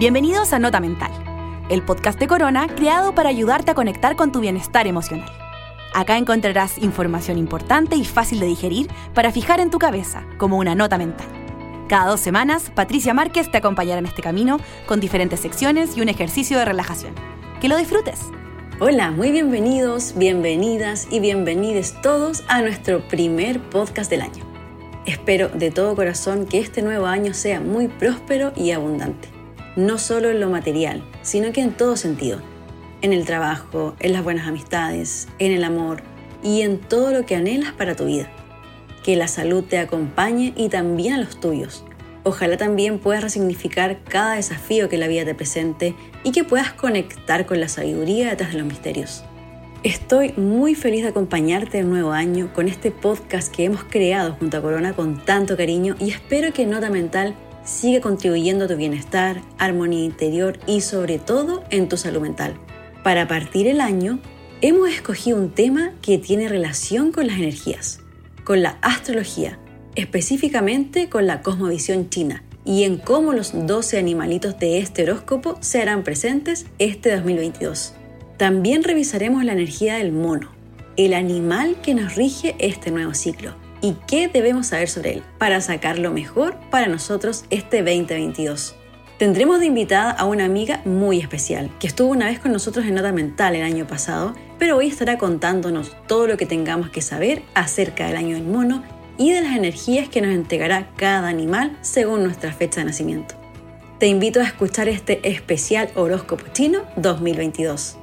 Bienvenidos a Nota Mental, el podcast de Corona creado para ayudarte a conectar con tu bienestar emocional. Acá encontrarás información importante y fácil de digerir para fijar en tu cabeza como una nota mental. Cada 2 semanas, Patricia Márquez te acompañará en este camino con diferentes secciones y un ejercicio de relajación. ¡Que lo disfrutes! Hola, muy bienvenidos, bienvenidas y bienvenides todos a nuestro primer podcast del año. Espero de todo corazón que este nuevo año sea muy próspero y abundante. No solo en lo material, sino que en todo sentido. En el trabajo, en las buenas amistades, en el amor y en todo lo que anhelas para tu vida. Que la salud te acompañe y también a los tuyos. Ojalá también puedas resignificar cada desafío que la vida te presente y que puedas conectar con la sabiduría detrás de los misterios. Estoy muy feliz de acompañarte en un nuevo año con este podcast que hemos creado junto a Corona con tanto cariño y espero que Nota Mental siga contribuyendo a tu bienestar, armonía interior y sobre todo en tu salud mental. Para partir el año, hemos escogido un tema que tiene relación con las energías, con la astrología, específicamente con la cosmovisión china y en cómo los 12 animalitos de este horóscopo se harán presentes este 2022. También revisaremos la energía del mono, el animal que nos rige este nuevo ciclo, y qué debemos saber sobre él para sacar lo mejor para nosotros este 2022. Tendremos de invitada a una amiga muy especial que estuvo una vez con nosotros en Nota Mental el año pasado, pero hoy estará contándonos todo lo que tengamos que saber acerca del año del mono y de las energías que nos entregará cada animal según nuestra fecha de nacimiento. Te invito a escuchar este especial horóscopo chino 2022.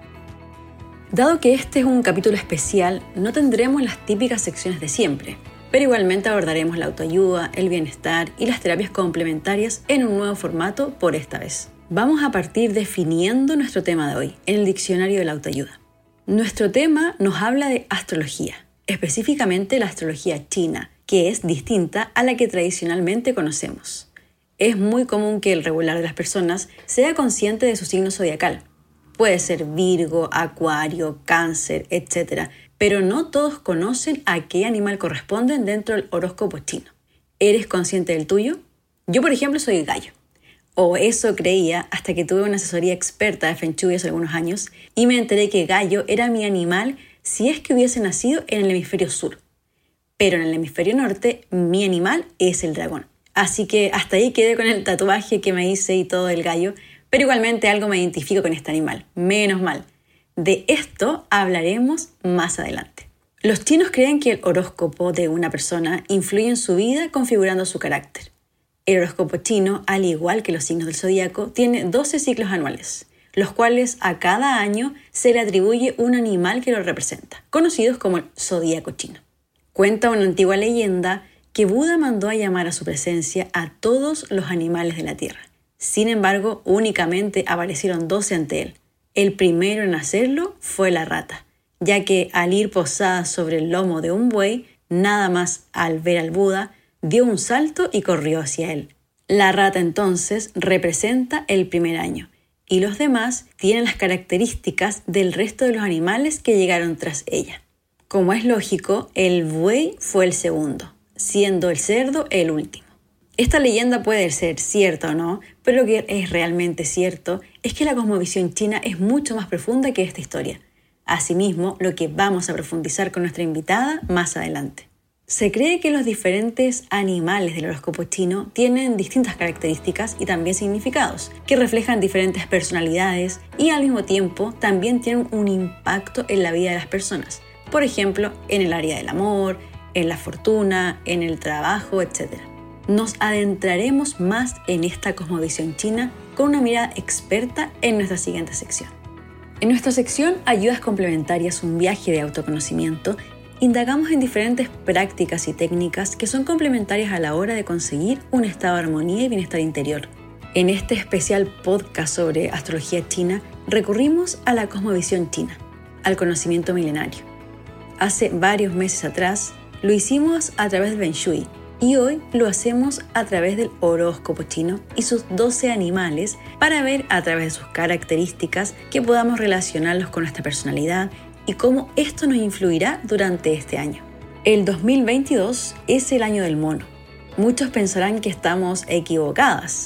Dado que este es un capítulo especial, no tendremos las típicas secciones de siempre, pero igualmente abordaremos la autoayuda, el bienestar y las terapias complementarias en un nuevo formato por esta vez. Vamos a partir definiendo nuestro tema de hoy en el diccionario de la autoayuda. Nuestro tema nos habla de astrología, específicamente la astrología china, que es distinta a la que tradicionalmente conocemos. Es muy común que el regular de las personas sea consciente de su signo zodiacal. Puede ser Virgo, Acuario, Cáncer, etc. Pero no todos conocen a qué animal corresponden dentro del horóscopo chino. ¿Eres consciente del tuyo? Yo, por ejemplo, soy Gallo. O eso creía hasta que tuve una asesoría experta de Feng Shui hace algunos años y me enteré que Gallo era mi animal si es que hubiese nacido en el hemisferio sur. Pero en el hemisferio norte, mi animal es el dragón. Así que hasta ahí quedé con el tatuaje que me hice y todo del gallo, pero igualmente algo me identifico con este animal, menos mal. De esto hablaremos más adelante. Los chinos creen que el horóscopo de una persona influye en su vida configurando su carácter. El horóscopo chino, al igual que los signos del zodíaco, tiene 12 ciclos anuales, los cuales a cada año se le atribuye un animal que lo representa, conocidos como el zodíaco chino. Cuenta una antigua leyenda que Buda mandó a llamar a su presencia a todos los animales de la tierra. Sin embargo, únicamente aparecieron 12 ante él. El primero en hacerlo fue la rata, ya que al ir posada sobre el lomo de un buey, nada más al ver al Buda, dio un salto y corrió hacia él. La rata entonces representa el primer año, y los demás tienen las características del resto de los animales que llegaron tras ella. Como es lógico, el buey fue el segundo, siendo el cerdo el último. Esta leyenda puede ser cierta o no, pero lo que es realmente cierto es que la cosmovisión china es mucho más profunda que esta historia. Asimismo, lo que vamos a profundizar con nuestra invitada más adelante. Se cree que los diferentes animales del horóscopo chino tienen distintas características y también significados, que reflejan diferentes personalidades y al mismo tiempo también tienen un impacto en la vida de las personas. Por ejemplo, en el área del amor, en la fortuna, en el trabajo, etc. Nos adentraremos más en esta cosmovisión china con una mirada experta en nuestra siguiente sección. En nuestra sección Ayudas Complementarias, un viaje de autoconocimiento, indagamos en diferentes prácticas y técnicas que son complementarias a la hora de conseguir un estado de armonía y bienestar interior. En este especial podcast sobre astrología china, recurrimos a la cosmovisión china, al conocimiento milenario. Hace varios meses atrás lo hicimos a través del Feng Shui, y hoy lo hacemos a través del horóscopo chino y sus 12 animales para ver a través de sus características que podamos relacionarlos con nuestra personalidad y cómo esto nos influirá durante este año. El 2022 es el año del mono. Muchos pensarán que estamos equivocadas.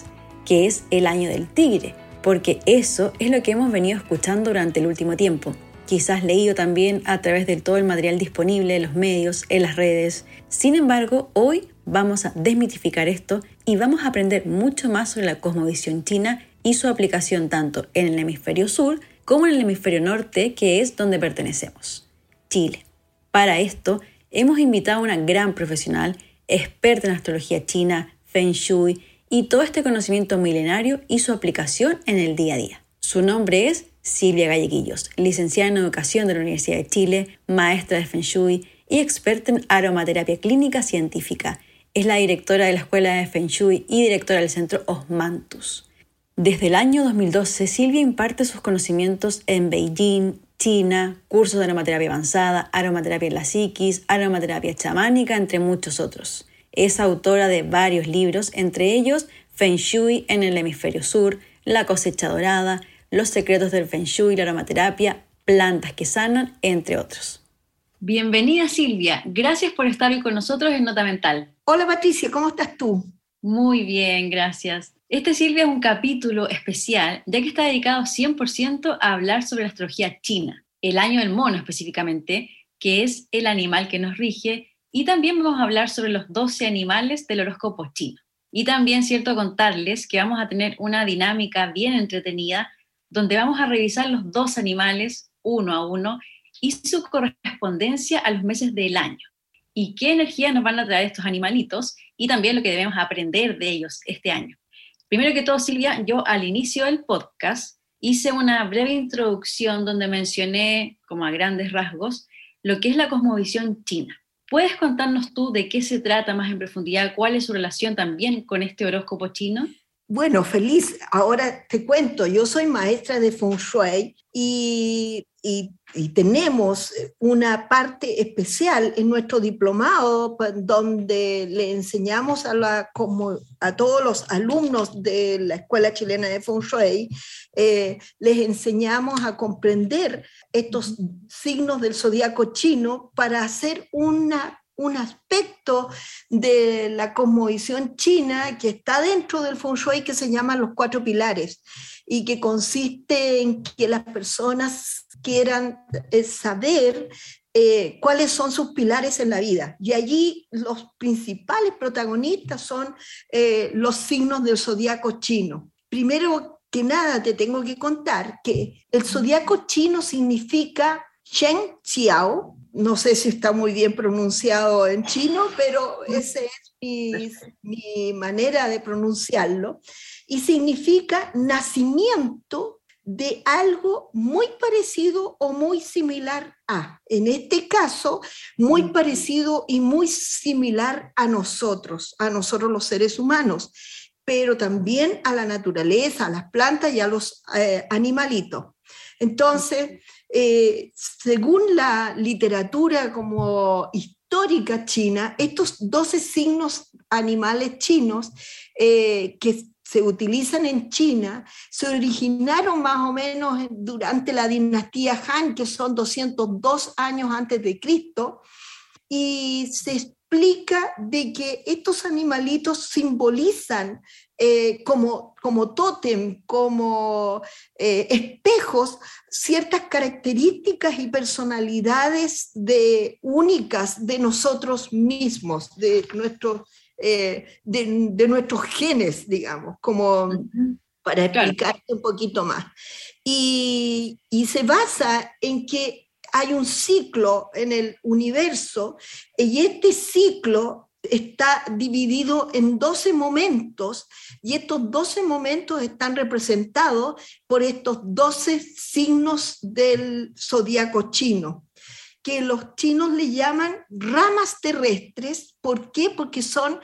que es el año del tigre, porque eso es lo que hemos venido escuchando durante el último tiempo. Quizás leído también a través de todo el material disponible en los medios, en las redes. Sin embargo, hoy vamos a desmitificar esto y vamos a aprender mucho más sobre la cosmovisión china y su aplicación tanto en el hemisferio sur como en el hemisferio norte, que es donde pertenecemos, Chile. Para esto, hemos invitado a una gran profesional, experta en astrología china, Feng Shui y todo este conocimiento milenario y su aplicación en el día a día. Su nombre es Silvia Galleguillos, licenciada en Educación de la Universidad de Chile, maestra de Feng Shui y experta en aromaterapia clínica científica. Es la directora de la Escuela de Feng Shui y directora del Centro Osmanthus. Desde el año 2012, Silvia imparte sus conocimientos en Beijing, China, cursos de aromaterapia avanzada, aromaterapia en la psiquis, aromaterapia chamánica, entre muchos otros. Es autora de varios libros, entre ellos Feng Shui en el hemisferio sur, La cosecha dorada, Los secretos del Feng Shui y la aromaterapia, Plantas que sanan, entre otros. Bienvenida Silvia, gracias por estar hoy con nosotros en Nota Mental. Hola Patricia, ¿cómo estás tú? Muy bien, gracias. Silvia, es un capítulo especial, ya que está dedicado 100% a hablar sobre la astrología china, el año del mono específicamente, que es el animal que nos rige, y también vamos a hablar sobre los 12 animales del horóscopo chino. Y también, cierto, contarles que vamos a tener una dinámica bien entretenida, donde vamos a revisar los 2 animales uno a uno y su correspondencia a los meses del año. Y qué energía nos van a traer estos animalitos y también lo que debemos aprender de ellos este año. Primero que todo, Silvia, yo al inicio del podcast hice una breve introducción donde mencioné, como a grandes rasgos, lo que es la cosmovisión china. ¿Puedes contarnos tú de qué se trata más en profundidad? ¿Cuál es su relación también con este horóscopo chino? Bueno, feliz. Ahora te cuento, yo soy maestra de Feng Shui y tenemos una parte especial en nuestro diplomado donde le enseñamos a todos los alumnos de la Escuela Chilena de Feng Shui, les enseñamos a comprender estos signos del zodiaco chino para hacer un aspecto de la cosmovisión china que está dentro del Feng Shui que se llama los 4 pilares y que consiste en que las personas quieran saber cuáles son sus pilares en la vida. Y allí los principales protagonistas son los signos del zodiaco chino. Primero que nada te tengo que contar que el zodiaco chino significa Shen Xiao. No sé si está muy bien pronunciado en chino, pero esa es mi manera de pronunciarlo. Y significa nacimiento de algo muy parecido o muy similar a. En este caso, muy parecido y muy similar a nosotros los seres humanos, pero también a la naturaleza, a las plantas y a los animalitos. Entonces, según la literatura como histórica china, estos 12 signos animales chinos que se utilizan en China se originaron más o menos durante la dinastía Han, que son 202 años antes de Cristo, y se explica de que estos animalitos simbolizan como tótem, como espejos, ciertas características y personalidades únicas de nosotros mismos, de nuestros genes, digamos, como para explicarte un poquito más. Y se basa en que hay un ciclo en el universo y este ciclo está dividido en 12 momentos y estos 12 momentos están representados por estos 12 signos del zodiaco chino, que los chinos le llaman ramas terrestres. ¿Por qué? Porque son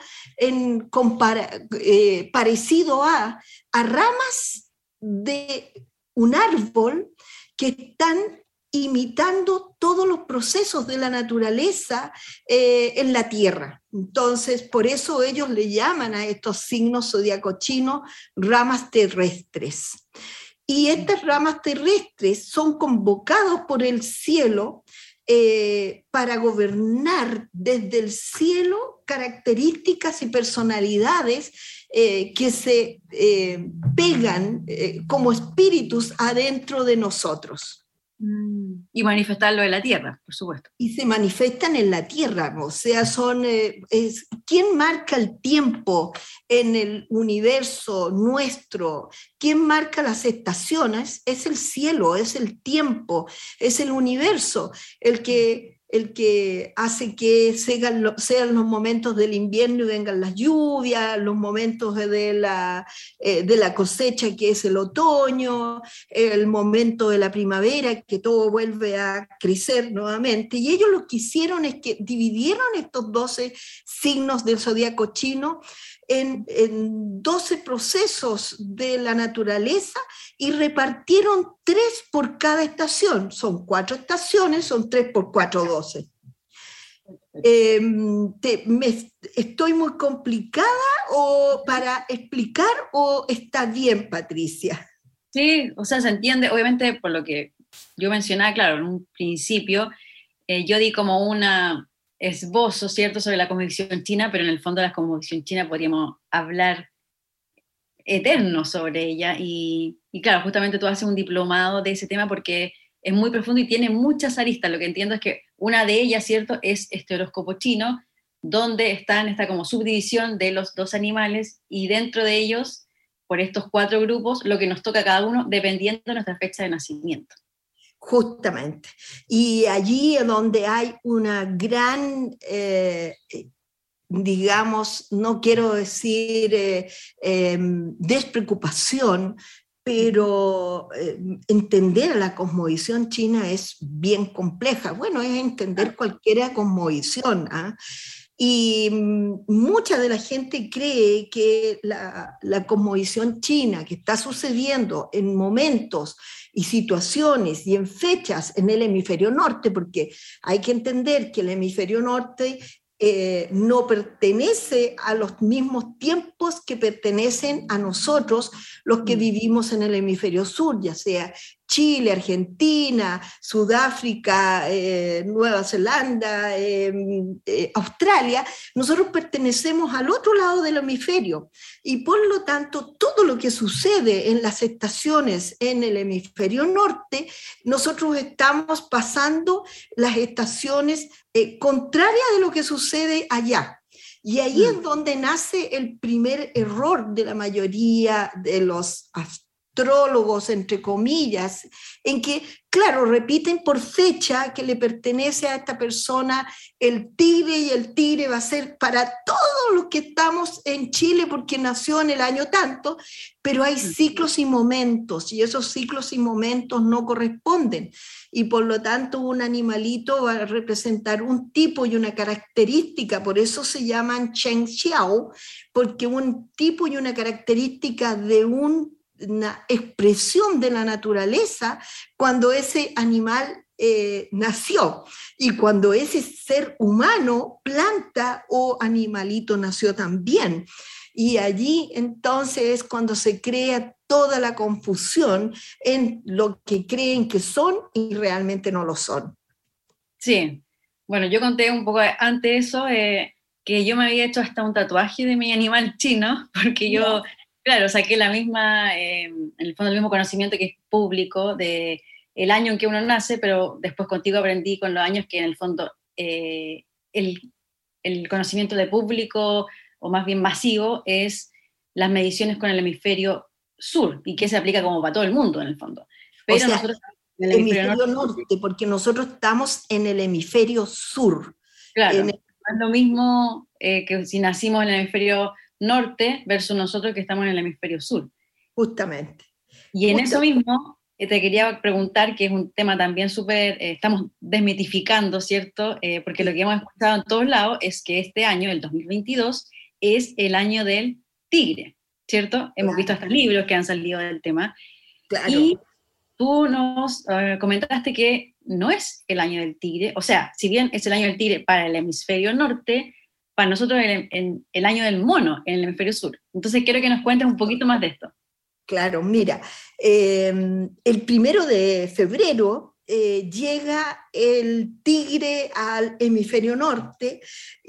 parecido a ramas de un árbol que están imitando todos los procesos de la naturaleza en la Tierra. Entonces, por eso ellos le llaman a estos signos zodiaco chinos ramas terrestres. Y estas ramas terrestres son convocados por el cielo para gobernar desde el cielo características y personalidades que se pegan como espíritus adentro de nosotros. Y manifestarlo en la tierra, por supuesto. Y se manifiestan en la tierra, o sea, ¿quién marca el tiempo en el universo nuestro? ¿Quién marca las estaciones? Es el cielo, es el tiempo, es el universo, el que hace que sean los momentos del invierno y vengan las lluvias, los momentos de la cosecha, que es el otoño, el momento de la primavera, que todo vuelve a crecer nuevamente. Y ellos lo que hicieron es que dividieron estos 12 signos del zodíaco chino en 12 procesos de la naturaleza y repartieron 3 por cada estación. Son 4 estaciones, son 3 por 4, 12. ¿Estoy muy complicada para explicar o está bien, Patricia? Sí, o sea, se entiende, obviamente por lo que yo mencionaba, claro, en un principio, yo di como una esbozo, ¿cierto?, sobre la cosmovisión china, pero en el fondo de la cosmovisión china podríamos hablar eterno sobre ella, y claro, justamente tú haces un diplomado de ese tema porque es muy profundo y tiene muchas aristas. Lo que entiendo es que una de ellas, ¿cierto?, es este horóscopo chino, donde está en esta como subdivisión de los 2 animales, y dentro de ellos, por estos 4 grupos, lo que nos toca a cada uno, dependiendo de nuestra fecha de nacimiento. Justamente. Y allí es donde hay una gran, digamos, no quiero decir despreocupación, pero entender la cosmovisión china es bien compleja. Bueno, es entender cualquier cosmovisión, ¿ah? Y mucha de la gente cree que la cosmovisión china que está sucediendo en momentos y situaciones y en fechas en el hemisferio norte, porque hay que entender que el hemisferio norte no pertenece a los mismos tiempos que pertenecen a nosotros, los que vivimos en el hemisferio sur, ya sea Chile, Argentina, Sudáfrica, Nueva Zelanda, Australia. Nosotros pertenecemos al otro lado del hemisferio y por lo tanto todo lo que sucede en las estaciones en el hemisferio norte, nosotros estamos pasando las estaciones contrarias de lo que sucede allá. Y ahí es donde nace el primer error de la mayoría de los astrólogos, entre comillas, en que, claro, repiten por fecha que le pertenece a esta persona el tigre, y el tigre va a ser para todos los que estamos en Chile porque nació en el año tanto, pero hay ciclos y momentos, y esos ciclos y momentos no corresponden, y por lo tanto un animalito va a representar un tipo y una característica, por eso se llaman Cheng Xiao, porque un tipo y una característica de una expresión de la naturaleza cuando ese animal nació, y cuando ese ser humano, planta o animalito nació también. Y allí entonces es cuando se crea toda la confusión en lo que creen que son y realmente no lo son. Sí, bueno, yo conté un poco antes de eso, que yo me había hecho hasta un tatuaje de mi animal chino, porque yo, claro, saqué la misma, en el fondo el mismo conocimiento que es público de el año en que uno nace, pero después contigo aprendí con los años que en el fondo el conocimiento de público, o más bien masivo, es las mediciones con el hemisferio sur, y que se aplica como para todo el mundo en el fondo. Pero o sea, nosotros en el hemisferio norte, porque nosotros estamos en el hemisferio sur. Claro, es lo mismo que si nacimos en el hemisferio norte versus nosotros que estamos en el hemisferio sur. Justamente. Y en eso mismo te quería preguntar, que es un tema también súper, estamos desmitificando, ¿cierto? Porque lo que hemos escuchado en todos lados es que este año, el 2022, es el año del tigre, ¿cierto? Hemos visto hasta libros que han salido del tema. Claro. Y tú nos comentaste que no es el año del tigre, o sea, si bien es el año del tigre para el hemisferio norte, para nosotros el año del mono en el hemisferio sur. Entonces quiero que nos cuentes un poquito más de esto. Claro, mira, el 1 de febrero llega el tigre al hemisferio norte,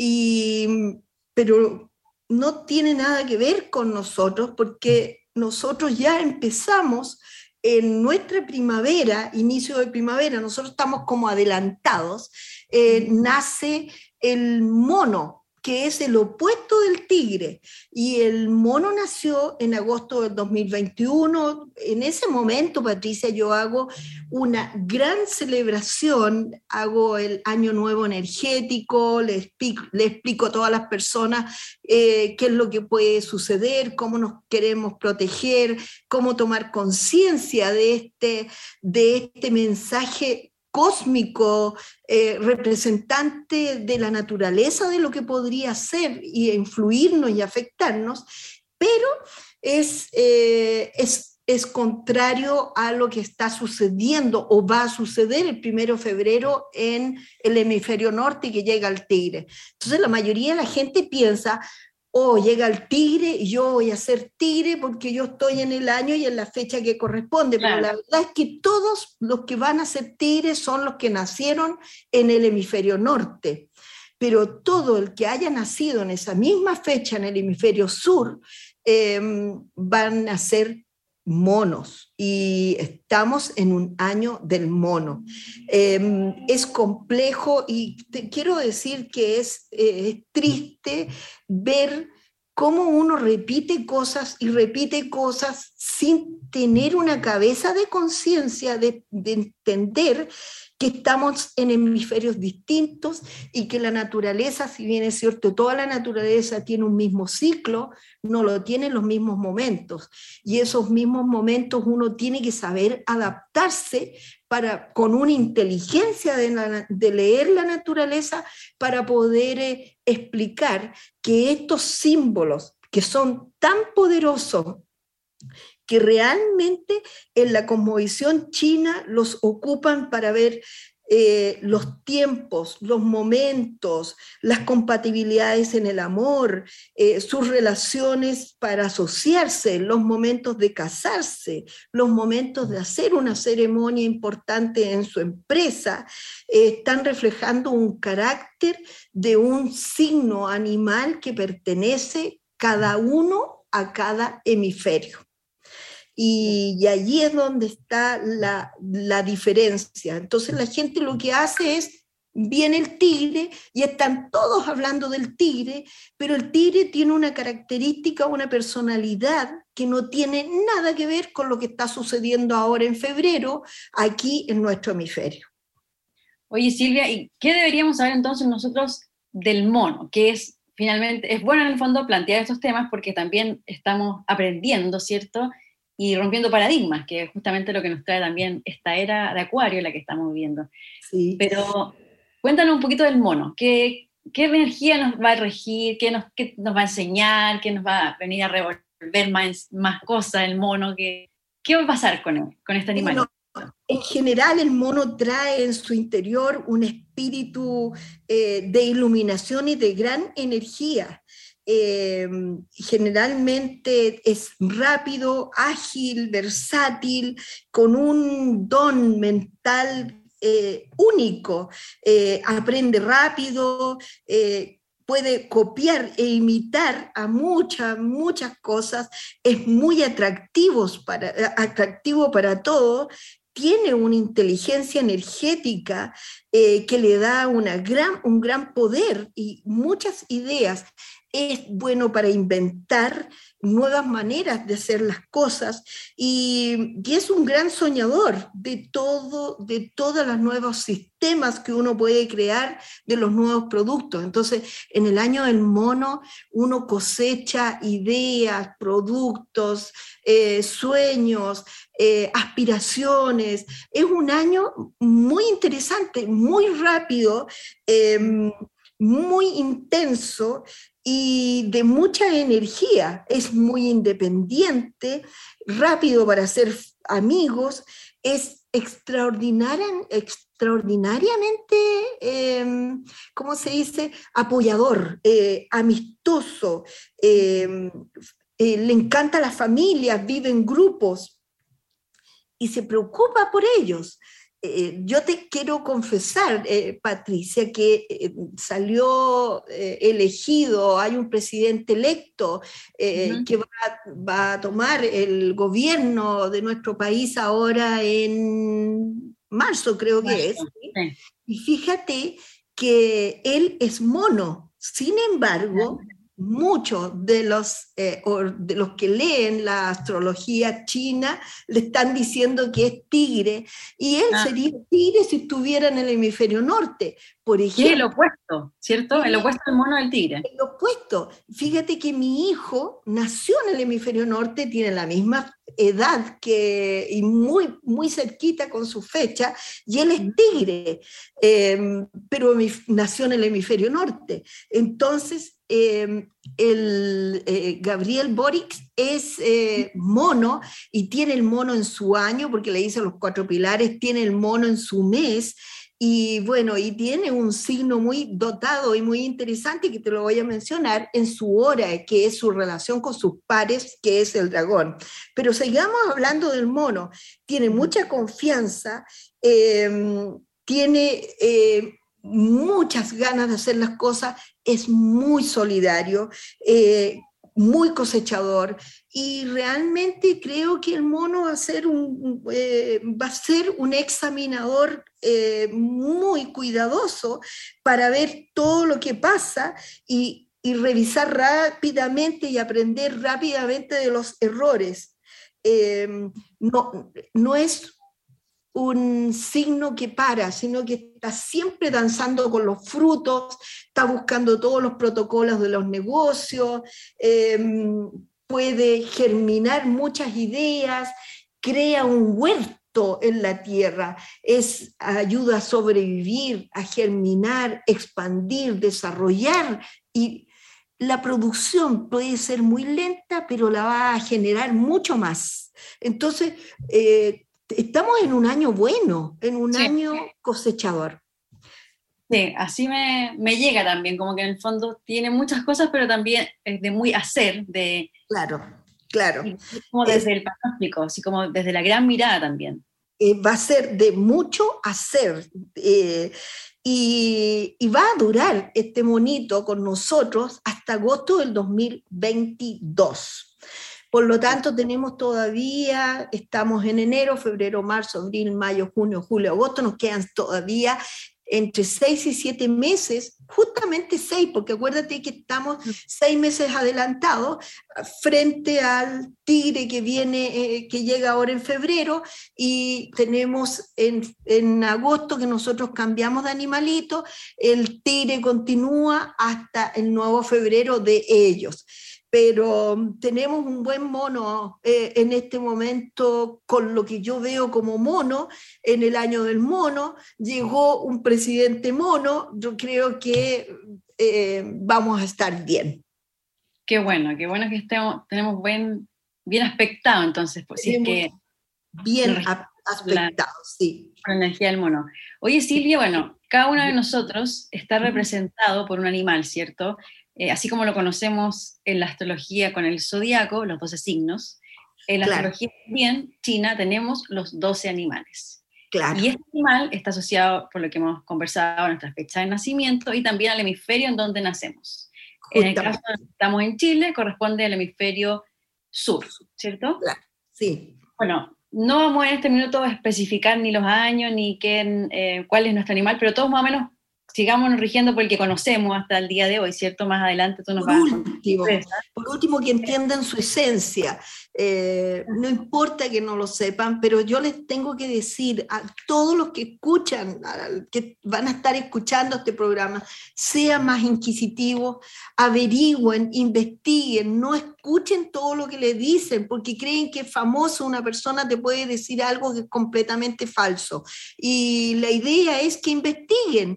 pero no tiene nada que ver con nosotros, porque nosotros ya empezamos en nuestra primavera, inicio de primavera, nosotros estamos como adelantados, nace el mono, que es el opuesto del tigre, y el mono nació en agosto del 2021. En ese momento, Patricia, yo hago una gran celebración, hago el Año Nuevo Energético, le explico a todas las personas qué es lo que puede suceder, cómo nos queremos proteger, cómo tomar conciencia de este mensaje cósmico, representante de la naturaleza, de lo que podría ser y influirnos y afectarnos, pero es contrario a lo que está sucediendo o va a suceder el 1 de febrero en el hemisferio norte, que llega el tigre. Entonces la mayoría de la gente piensa, llega el tigre y yo voy a ser tigre porque yo estoy en el año y en la fecha que corresponde, claro. Pero la verdad es que todos los que van a ser tigres son los que nacieron en el hemisferio norte, pero todo el que haya nacido en esa misma fecha en el hemisferio sur van a ser monos, y estamos en un año del mono. Es complejo, y te quiero decir que es triste ver cómo uno repite cosas sin tener una cabeza de conciencia, de entender que estamos en hemisferios distintos y que la naturaleza, si bien es cierto, toda la naturaleza tiene un mismo ciclo, no lo tiene en los mismos momentos. Y esos mismos momentos uno tiene que saber adaptarse con una inteligencia de leer la naturaleza para poder explicar que estos símbolos que son tan poderosos, que realmente en la cosmovisión china los ocupan para ver los tiempos, los momentos, las compatibilidades en el amor, sus relaciones para asociarse, los momentos de casarse, los momentos de hacer una ceremonia importante en su empresa, están reflejando un carácter de un signo animal que pertenece cada uno a cada hemisferio. Y allí es donde está la diferencia. Entonces la gente lo que hace es, viene el tigre y están todos hablando del tigre, pero el tigre tiene una característica, una personalidad que no tiene nada que ver con lo que está sucediendo ahora en febrero aquí en nuestro hemisferio. Oye, Silvia, ¿y qué deberíamos saber entonces nosotros del mono? Que es, finalmente, es bueno en el fondo plantear estos temas porque también estamos aprendiendo, ¿cierto?, y rompiendo paradigmas, que es justamente lo que nos trae también esta era de Acuario en la que estamos viviendo. Sí. Pero cuéntanos un poquito del mono. ¿Qué energía nos va a regir? ¿Qué nos va a enseñar? ¿Qué nos va a venir a revolver más cosas el mono? ¿Qué va a pasar con este animal? Bueno, en general el mono trae en su interior un espíritu de iluminación y de gran energía. Generalmente es rápido, ágil, versátil, con un don mental único, aprende rápido, puede copiar e imitar a muchas cosas, es muy atractivo para todo, tiene una inteligencia energética que le da un gran poder y muchas ideas. Es bueno para inventar nuevas maneras de hacer las cosas y es un gran soñador de todos los nuevos sistemas que uno puede crear, de los nuevos productos. Entonces, en el año del mono, uno cosecha ideas, productos, sueños, aspiraciones. Es un año muy interesante, muy rápido, muy intenso y de mucha energía. Es muy independiente, rápido para hacer amigos, es extraordinariamente, ¿cómo se dice?, apoyador, amistoso, le encanta la familia, vive en grupos y se preocupa por ellos. yo te quiero confesar, Patricia, que salió elegido, hay un presidente electo que va a tomar el gobierno de nuestro país ahora en marzo, creo que es. ¿Sí? Sí. Y fíjate que él es mono, sin embargo, muchos de los que leen la astrología china le están diciendo que es tigre, y él sería tigre si estuviera en el hemisferio norte, por ejemplo. Sí, el opuesto, ¿cierto? El opuesto del mono del tigre. El opuesto. Fíjate que mi hijo nació en el hemisferio norte, tiene la misma edad y muy, muy cerquita con su fecha, y él es tigre, pero nació en el hemisferio norte. Entonces, Gabriel Boric es mono, y tiene el mono en su año, porque le dicen los 4 pilares, tiene el mono en su mes, y bueno, y tiene un signo muy dotado y muy interesante que te lo voy a mencionar en su hora, que es su relación con sus pares, que es el dragón. Pero sigamos hablando del mono. Tiene mucha confianza, tiene muchas ganas de hacer las cosas, es muy solidario, muy cosechador, y realmente creo que el mono va a ser un examinador muy cuidadoso para ver todo lo que pasa y revisar rápidamente y aprender rápidamente de los errores. No es un signo que para, sino que está siempre danzando con los frutos, está buscando todos los protocolos de los negocios, puede germinar muchas ideas, crea un huerto en la tierra, ayuda a sobrevivir, a germinar, expandir, desarrollar, y la producción puede ser muy lenta, pero la va a generar mucho más. Entonces, estamos en un año bueno, en un año cosechador. Sí, así me llega también, como que en el fondo tiene muchas cosas, pero también es de muy hacer. Claro. Como desde el pronóstico, así como desde la gran mirada también. Va a ser de mucho hacer, y va a durar este monito con nosotros hasta agosto del 2022. Por lo tanto, estamos en enero, febrero, marzo, abril, mayo, junio, julio, agosto, nos quedan todavía entre 6 y 7 meses, justamente 6, porque acuérdate que estamos 6 meses adelantados frente al tigre que llega ahora en febrero, y tenemos en agosto que nosotros cambiamos de animalito, el tigre continúa hasta el nuevo febrero de ellos. Pero tenemos un buen mono en este momento, con lo que yo veo como mono. En el año del mono llegó un presidente mono, yo creo que vamos a estar bien. Qué bueno que tenemos bien aspectado, entonces, pues, si es que bien aspectado, sí. Con la energía del mono. Oye, Silvia, bueno, cada uno de nosotros está representado por un animal, ¿cierto? Así como lo conocemos en la astrología con el zodiaco, los 12 signos, en la astrología también china tenemos los 12 animales. Claro. Y este animal está asociado, por lo que hemos conversado, a nuestra fecha de nacimiento y también al hemisferio en donde nacemos. En el caso de que estamos en Chile, corresponde al hemisferio sur, ¿cierto? Claro, sí. Bueno, no vamos en este minuto a especificar ni los años ni cuál es nuestro animal, pero todos más o menos sigámonos rigiendo por el que conocemos hasta el día de hoy, ¿cierto? Más adelante tú nos vas a... Por último, que entiendan su esencia. No importa que no lo sepan, pero yo les tengo que decir a todos los que escuchan, que van a estar escuchando este programa, sean más inquisitivos, averigüen, investiguen, no escuchen todo lo que les dicen, porque creen que es famoso, una persona te puede decir algo que es completamente falso. Y la idea es que investiguen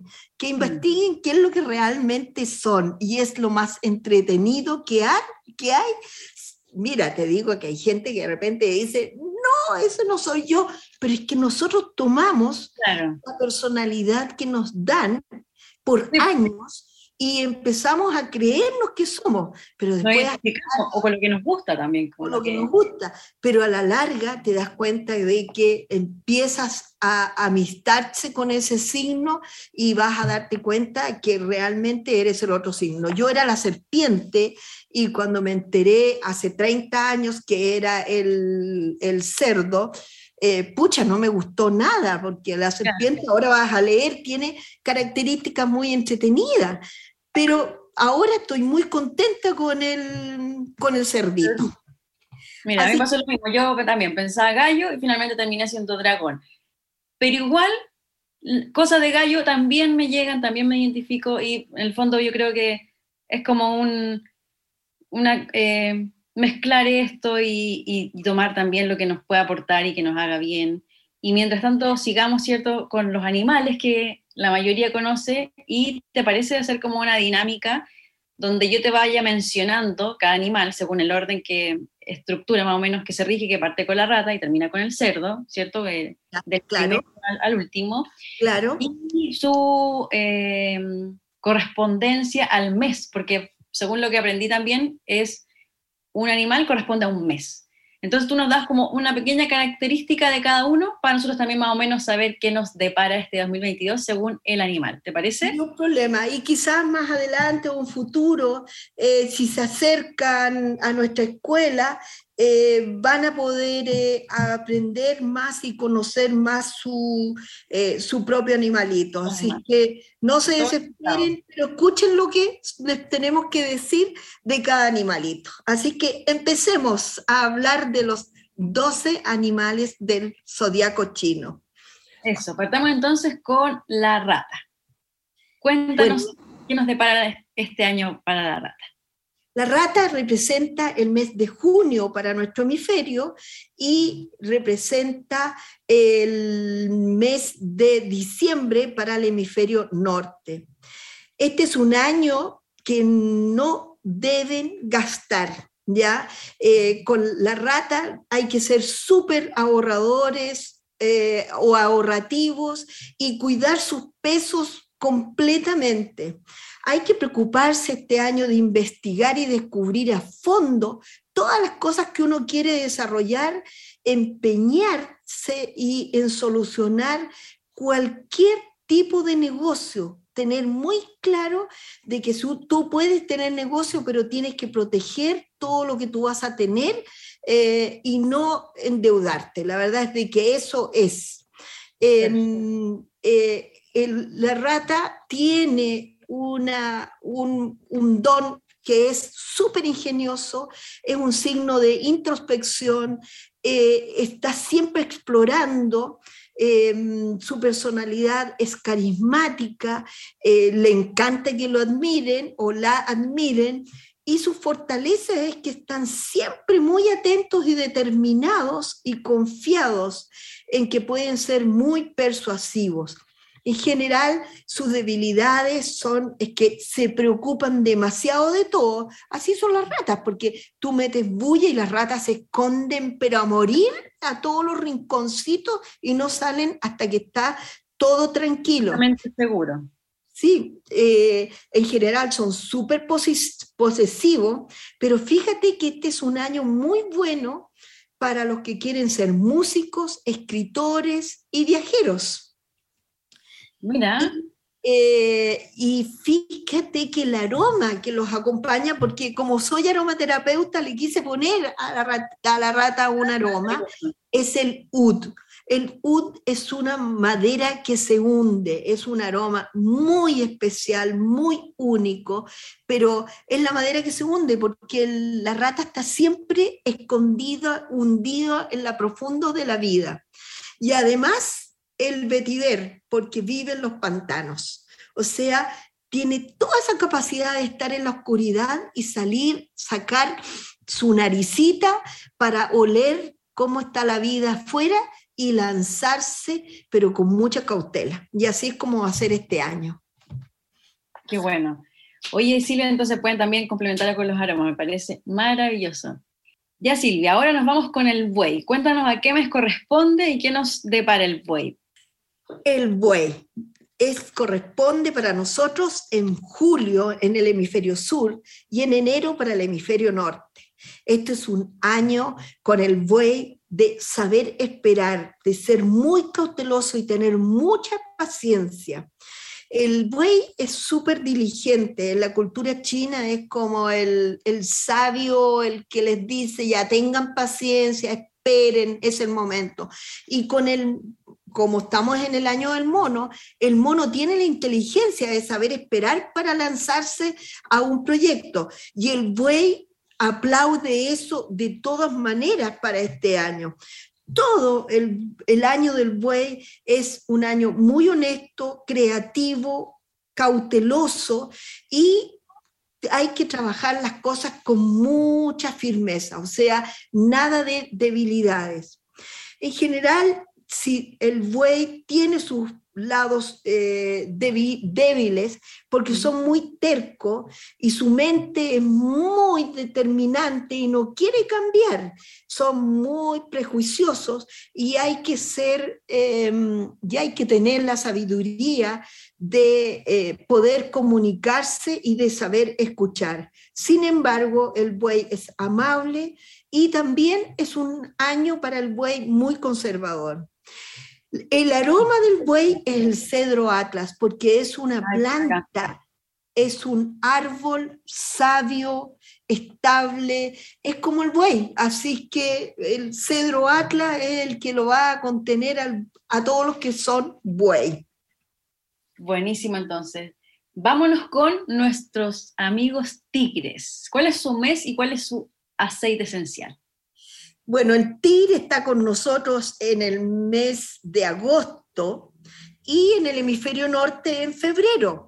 qué es lo que realmente son, y es lo más entretenido que hay. Mira, te digo que hay gente que de repente dice, no, eso no soy yo, pero es que nosotros tomamos la personalidad que nos dan por años y empezamos a creernos que somos, pero después o con lo que nos gusta también. Con lo que nos gusta, pero a la larga te das cuenta de que empiezas a amistarse con ese signo y vas a darte cuenta que realmente eres el otro signo. Yo era la serpiente y cuando me enteré hace 30 años que era el cerdo, pucha, no me gustó nada, porque la serpiente, ahora vas a leer, tiene características muy entretenidas, pero ahora estoy muy contenta con el cerdito. Mira, a mí me pasó lo mismo, yo también pensaba gallo y finalmente terminé siendo dragón. Pero igual, cosas de gallo también me llegan, también me identifico, y en el fondo yo creo que es como mezclar esto y tomar también lo que nos pueda aportar y que nos haga bien. Y mientras tanto sigamos, ¿cierto?, con los animales que la mayoría conoce, y te parece hacer como una dinámica donde yo te vaya mencionando cada animal según el orden que estructura más o menos que se rige, que parte con la rata y termina con el cerdo, ¿cierto? Del primero al último. Claro. Y su correspondencia al mes, porque según lo que aprendí también, es un animal corresponde a un mes. Entonces tú nos das como una pequeña característica de cada uno para nosotros también más o menos saber qué nos depara este 2022 según el animal. ¿Te parece? No hay problema. Y quizás más adelante o en futuro, si se acercan a nuestra escuela, van a poder aprender más y conocer más su propio animalito. Así que no se desesperen, pero escuchen lo que les tenemos que decir de cada animalito. Así que empecemos a hablar de los 12 animales del zodiaco chino. Eso, partamos entonces con la rata. Cuéntanos qué nos depara este año para la rata. La rata representa el mes de junio para nuestro hemisferio y representa el mes de diciembre para el hemisferio norte. Este es un año que no deben gastar, ¿ya? Con la rata hay que ser súper ahorradores o ahorrativos y cuidar sus pesos completamente. Hay que preocuparse este año de investigar y descubrir a fondo todas las cosas que uno quiere desarrollar, empeñarse y en solucionar cualquier tipo de negocio. Tener muy claro de que tú puedes tener negocio, pero tienes que proteger todo lo que tú vas a tener y no endeudarte. La verdad es de que eso es. La rata tiene un don que es súper ingenioso, es un signo de introspección, está siempre explorando, su personalidad es carismática, le encanta que lo admiren o la admiren, y su fortaleza es que están siempre muy atentos y determinados y confiados en que pueden ser muy persuasivos. En general, sus debilidades es que se preocupan demasiado de todo. Así son las ratas, porque tú metes bulla y las ratas se esconden, pero a morir a todos los rinconcitos y no salen hasta que está todo tranquilo. Totalmente seguro. Sí, en general son súper posesivos, pero fíjate que este es un año muy bueno para los que quieren ser músicos, escritores y viajeros. Mira. Y fíjate que el aroma que los acompaña, porque como soy aromaterapeuta le quise poner a la rata un aroma, es el oud. El oud es una madera que se hunde, es un aroma muy especial, muy único, pero es la madera que se hunde porque la rata está siempre escondida, hundida en lo profundo de la vida. Y además el vetiver, porque vive en los pantanos. O sea, tiene toda esa capacidad de estar en la oscuridad y salir, sacar su naricita para oler cómo está la vida afuera y lanzarse, pero con mucha cautela. Y así es como va a ser este año. Qué bueno. Oye, Silvia, entonces pueden también complementarlo con los aromas, me parece maravilloso. Ya, Silvia, ahora nos vamos con el buey. Cuéntanos a qué mes corresponde y qué nos depara el buey. El buey. corresponde para nosotros en julio en el hemisferio sur y en enero para el hemisferio norte. Este es un año con el buey de saber esperar, de ser muy cauteloso y tener mucha paciencia. El buey es súper diligente. En la cultura china es como el sabio, el que les dice, ya tengan paciencia, esperen, es el momento. Y como estamos en el año del mono, el mono tiene la inteligencia de saber esperar para lanzarse a un proyecto. Y el buey aplaude eso de todas maneras para este año. Todo el año del buey es un año muy honesto, creativo, cauteloso, y hay que trabajar las cosas con mucha firmeza, o sea, nada de debilidades. En general, si el buey tiene sus lados débiles, porque son muy tercos y su mente es muy determinante y no quiere cambiar, son muy prejuiciosos y hay que tener la sabiduría de poder comunicarse y de saber escuchar. Sin embargo, el buey es amable y también es un año para el buey muy conservador. El aroma del buey es el cedro atlas, porque es una planta, es un árbol sabio, estable, es como el buey, así que el cedro atlas es el que lo va a contener a todos los que son buey. Buenísimo, entonces. Vámonos con nuestros amigos tigres. ¿Cuál es su mes y cuál es su aceite esencial? Bueno, el tigre está con nosotros en el mes de agosto y en el hemisferio norte en febrero.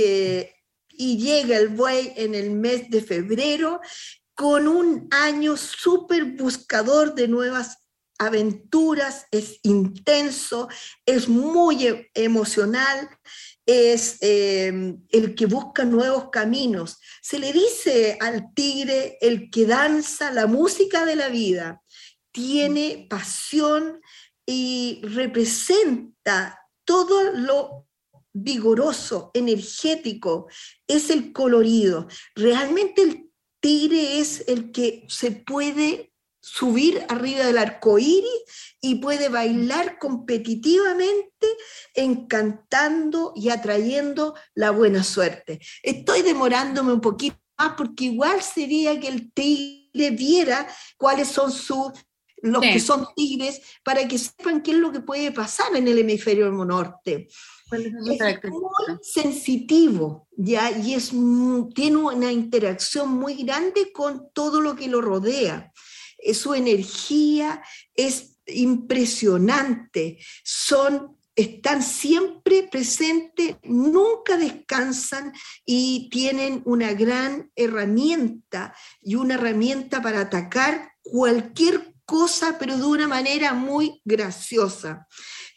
Y llega el buey en el mes de febrero con un año súper buscador de nuevas aventuras, es intenso, es muy emocional, es el que busca nuevos caminos. Se le dice al tigre el que danza la música de la vida. Tiene pasión y representa todo lo vigoroso, energético, es el colorido. Realmente el tigre es el que se puede subir arriba del arco iris y puede bailar competitivamente, encantando y atrayendo la buena suerte. Estoy demorándome un poquito más porque igual sería que el tigre viera cuáles son los que son tigres, para que sepan qué es lo que puede pasar en el hemisferio norte. Es muy sensitivo, ¿ya? Y tiene una interacción muy grande con todo lo que lo rodea. Su energía es impresionante, están siempre presentes, nunca descansan y tienen una gran herramienta para atacar cualquier cosa, pero de una manera muy graciosa.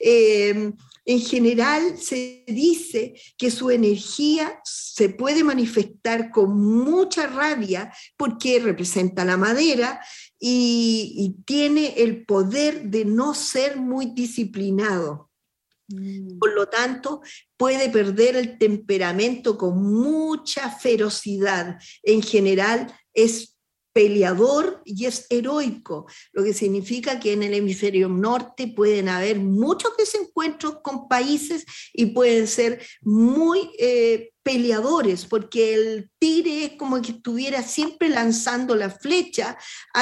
En general se dice que su energía se puede manifestar con mucha rabia porque representa la madera y tiene el poder de no ser muy disciplinado. Por lo tanto, puede perder el temperamento con mucha ferocidad. En general es peleador y es heroico, lo que significa que en el hemisferio norte pueden haber muchos desencuentros con países y pueden ser muy peleadores, porque el tigre es como que estuviera siempre lanzando la flecha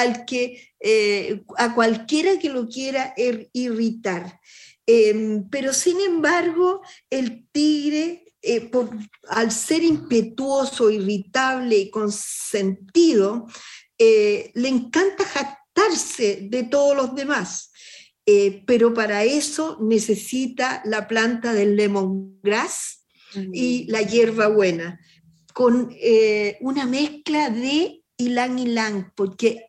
a cualquiera que lo quiera irritar. Pero sin embargo, el tigre, al ser impetuoso, irritable y consentido, le encanta jactarse de todos los demás, pero para eso necesita la planta del lemongrass y la hierbabuena, con una mezcla de ylang ylang, porque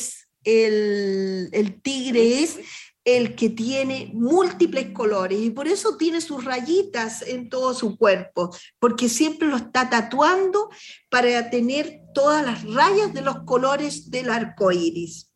el tigre es el que tiene múltiples colores y por eso tiene sus rayitas en todo su cuerpo, porque siempre lo está tatuando para tener todas las rayas de los colores del arco iris.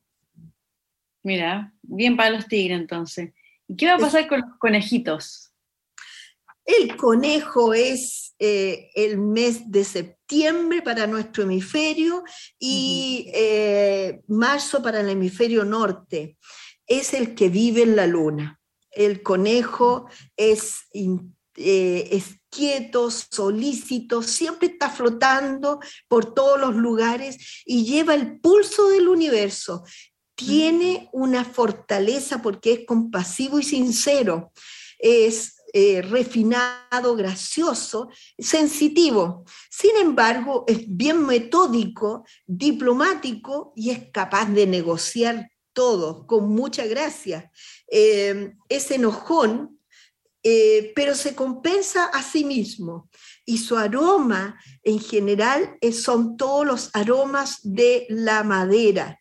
Mira, bien para los tigres entonces. ¿Y qué va a pasar con los conejitos? El conejo es el mes de septiembre para nuestro hemisferio y marzo para el hemisferio norte. Es el que vive en la luna. El conejo es quieto, solícito, siempre está flotando por todos los lugares y lleva el pulso del universo. Tiene una fortaleza porque es compasivo y sincero. Es refinado, gracioso, sensitivo. Sin embargo, es bien metódico, diplomático y es capaz de negociar todo con mucha gracia. Es enojón, pero se compensa a sí mismo. Y su aroma, en general, son todos los aromas de la madera.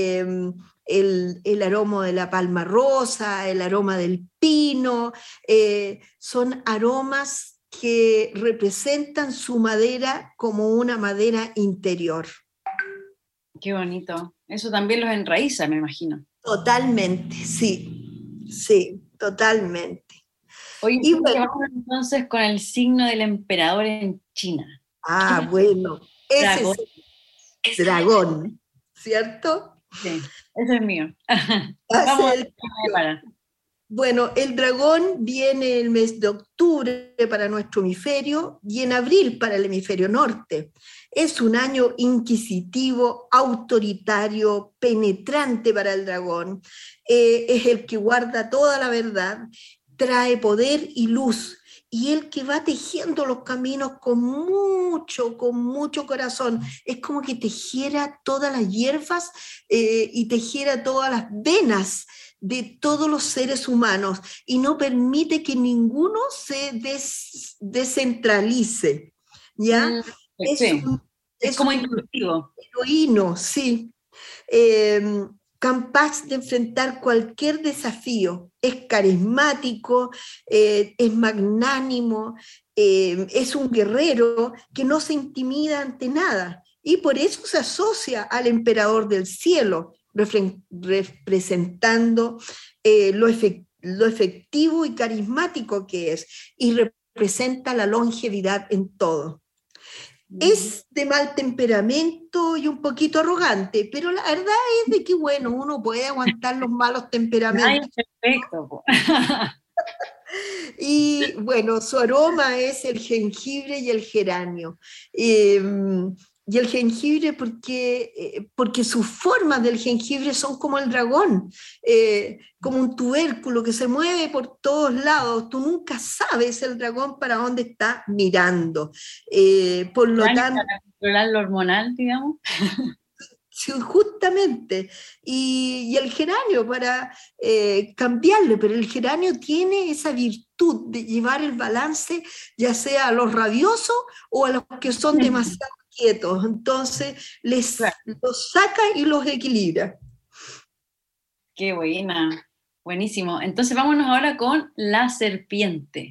El aroma de la palma rosa, el aroma del pino, son aromas que representan su madera como una madera interior. Qué bonito. Eso también los enraiza, me imagino. Totalmente, sí, totalmente. Oye, y bueno, vamos entonces con el signo del emperador en China. Bueno, ese es el dragón, ¿cierto? Sí, ese es mío. Bueno, el dragón viene el mes de octubre para nuestro hemisferio y en abril para el hemisferio norte. Es un año inquisitivo, autoritario, penetrante para el dragón. Es el que guarda toda la verdad, trae poder y luz, y el que va tejiendo los caminos con mucho corazón. Es como que tejiera todas las hierbas y tejiera todas las venas de todos los seres humanos y no permite que ninguno se descentralice, ¿ya? Sí. Es como intuitivo. Heroíno, sí. Capaz de enfrentar cualquier desafío, es carismático, es magnánimo, es un guerrero que no se intimida ante nada y por eso se asocia al emperador del cielo, representando lo efectivo y carismático que es y representa la longevidad en todo. Es de mal temperamento y un poquito arrogante, pero la verdad es de que, bueno, uno puede aguantar los malos temperamentos. Ay, perfecto. Y bueno, su aroma es el jengibre y el geranio. Y el jengibre porque sus formas del jengibre son como el dragón, como un tubérculo que se mueve por todos lados. Tú nunca sabes el dragón para dónde está mirando. Por lo tanto, para controlar lo hormonal, digamos. Sí, justamente. Y el geranio para cambiarle, pero el geranio tiene esa virtud de llevar el balance, ya sea a los rabiosos o a los que son demasiado quietos. Entonces los saca y los equilibra. Qué buena, buenísimo. Entonces vámonos ahora con la serpiente.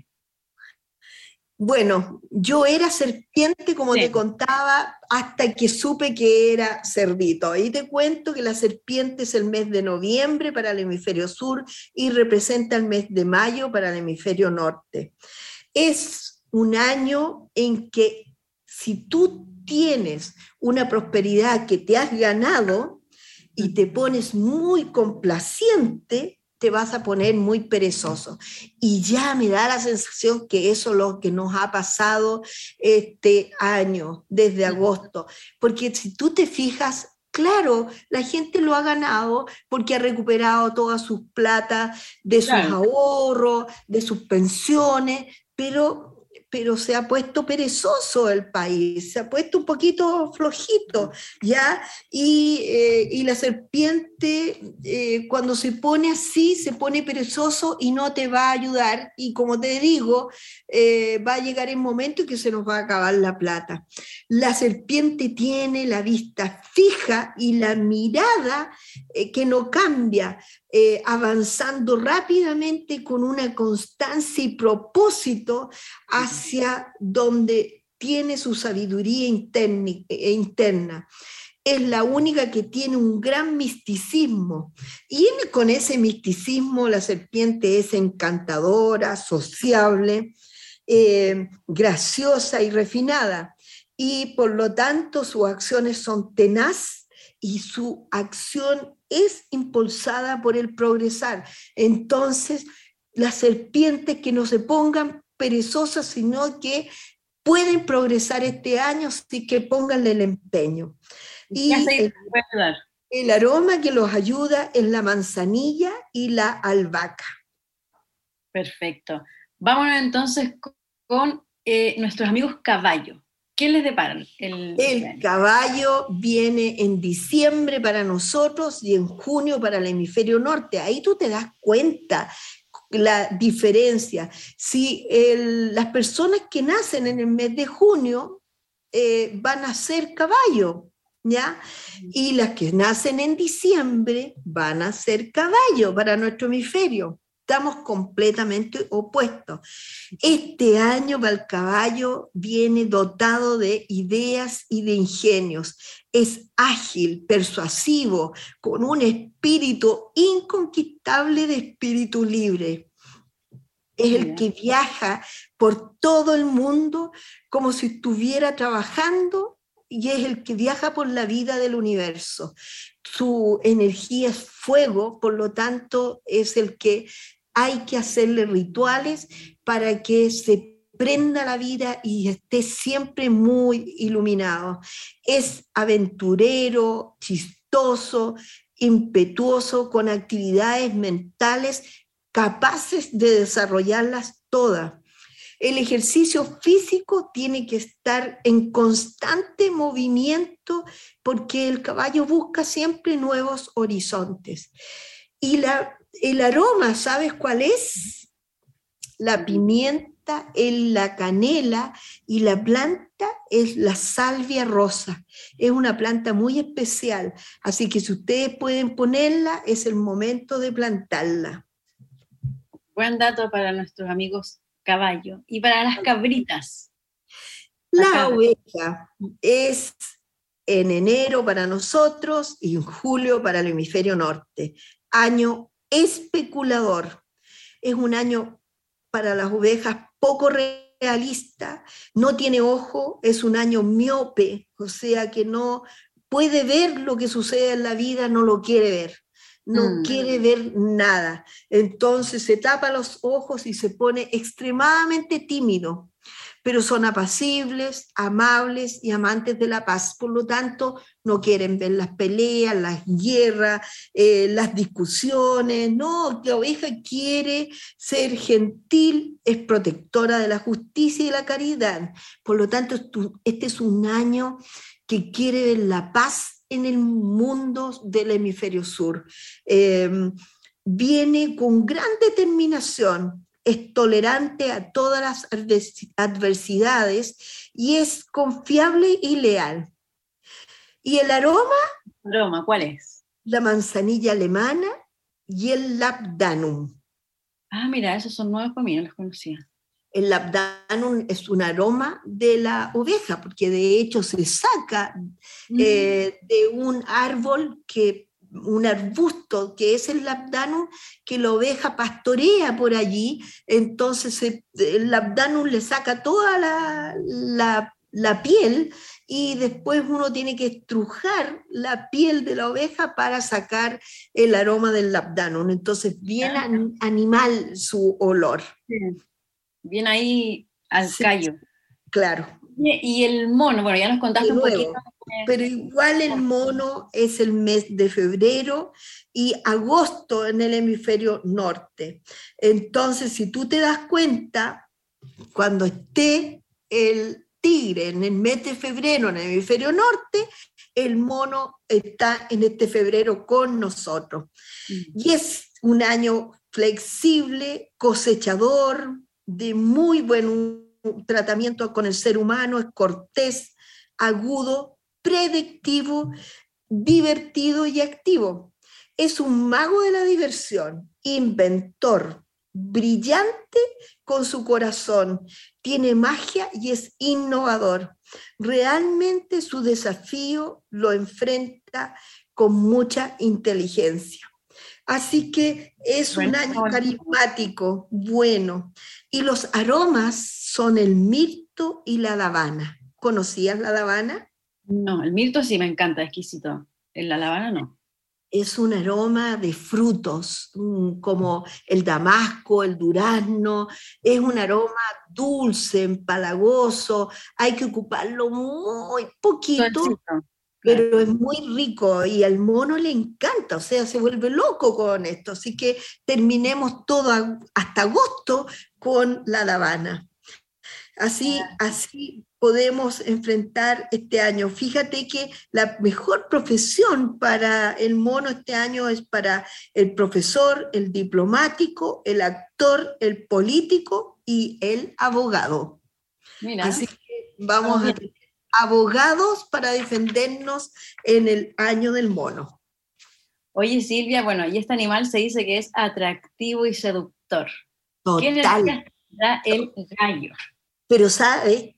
Bueno, yo era serpiente, como te contaba, hasta que supe que era cerdito. Ahí te cuento que la serpiente es el mes de noviembre para el hemisferio sur y representa el mes de mayo para el hemisferio norte. Es un año en que si tú tienes una prosperidad que te has ganado y te pones muy complaciente, te vas a poner muy perezoso. Y ya me da la sensación que eso es lo que nos ha pasado este año, desde agosto. Porque si tú te fijas, claro, la gente lo ha ganado porque ha recuperado toda su plata de sus ahorros, de sus pensiones, pero se ha puesto perezoso el país, se ha puesto un poquito flojito, ¿ya? Y la serpiente, cuando se pone así, se pone perezoso y no te va a ayudar, y como te digo, va a llegar el momento en que se nos va a acabar la plata. La serpiente tiene la vista fija y la mirada que no cambia, avanzando rápidamente con una constancia y propósito hacia donde tiene su sabiduría interna. Es la única que tiene un gran misticismo, y con ese misticismo la serpiente es encantadora, sociable, graciosa y refinada. Y por lo tanto sus acciones son tenaz y su acción es impulsada por el progresar. Entonces, las serpientes que no se pongan perezosas, sino que pueden progresar este año, así que pónganle el empeño. Y el aroma que los ayuda es la manzanilla y la albahaca. Perfecto. Vámonos entonces con nuestros amigos caballo. ¿Qué les deparan? El caballo viene en diciembre para nosotros y en junio para el hemisferio norte. Ahí tú te das cuenta la diferencia. Si las personas que nacen en el mes de junio van a ser caballo, ¿ya? Y las que nacen en diciembre van a ser caballo para nuestro hemisferio. Estamos completamente opuestos. Este año para el caballo viene dotado de ideas y de ingenios. Es ágil, persuasivo, con un espíritu inconquistable de espíritu libre. Es el que viaja por todo el mundo como si estuviera trabajando y es el que viaja por la vida del universo. Su energía es fuego, por lo tanto es el que hay que hacerle rituales para que se prenda la vida y esté siempre muy iluminado. Es aventurero, chistoso, impetuoso, con actividades mentales capaces de desarrollarlas todas. El ejercicio físico tiene que estar en constante movimiento porque el caballo busca siempre nuevos horizontes. Y el aroma, ¿sabes cuál es? La pimienta, la canela y la planta es la salvia rosa. Es una planta muy especial, así que si ustedes pueden ponerla, es el momento de plantarla. Buen dato para nuestros amigos caballo. Y para las cabritas. La oveja es en enero para nosotros y en julio para el hemisferio norte. Año especulador. Es un año para las ovejas poco realista, no tiene ojo, es un año miope, o sea que no puede ver lo que sucede en la vida, no lo quiere ver. No quiere ver nada. Entonces se tapa los ojos y se pone extremadamente tímido, pero son apacibles, amables y amantes de la paz. Por lo tanto, no quieren ver las peleas, las guerras, las discusiones. No, la oveja quiere ser gentil, es protectora de la justicia y la caridad. Por lo tanto, este es un año que quiere ver la paz en el mundo del hemisferio sur. Viene con gran determinación, es tolerante a todas las adversidades y es confiable y leal. ¿Y el aroma? ¿Aroma cuál es? La manzanilla alemana y el labdanum. Ah, mira, esos son nuevos para mí, no los conocía. El labdanum es un aroma de la oveja, porque de hecho se saca de un árbol, un arbusto que es el labdanum, que la oveja pastorea por allí. Entonces el labdanum le saca toda la piel y después uno tiene que estrujar la piel de la oveja para sacar el aroma del labdanum. Entonces bien animal su olor. Sí. Bien ahí al callo. Claro. Y el mono, bueno, ya nos contaste un poquito. Pero igual el mono es el mes de febrero y agosto en el hemisferio norte. Entonces, si tú te das cuenta, cuando esté el tigre en el mes de febrero en el hemisferio norte, el mono está en este febrero con nosotros. Y es un año flexible, cosechador, de muy buen tratamiento con el ser humano, es cortés, agudo, predictivo, divertido y activo. Es un mago de la diversión, inventor, brillante con su corazón, tiene magia y es innovador. Realmente su desafío lo enfrenta con mucha inteligencia. Así que es un año carismático, bueno. Y los aromas son el mirto y la lavana. ¿Conocías la lavana? No, el mirto sí me encanta, exquisito. La lavana no. Es un aroma de frutos, como el damasco, el durazno. Es un aroma dulce, empalagoso. Hay que ocuparlo muy poquito, Suavecito, claro. pero es muy rico y al mono le encanta, o sea, se vuelve loco con esto. Así que terminemos todo hasta agosto con la lavana. Así podemos enfrentar este año. Fíjate que la mejor profesión para el mono este año es para el profesor, el diplomático, el actor, el político y el abogado. Mira, así que vamos a tener abogados para defendernos en el año del mono. Oye, Silvia, bueno, y este animal se dice que es atractivo y seductor. ¿Qué Total. da el gallo? Pero sabes,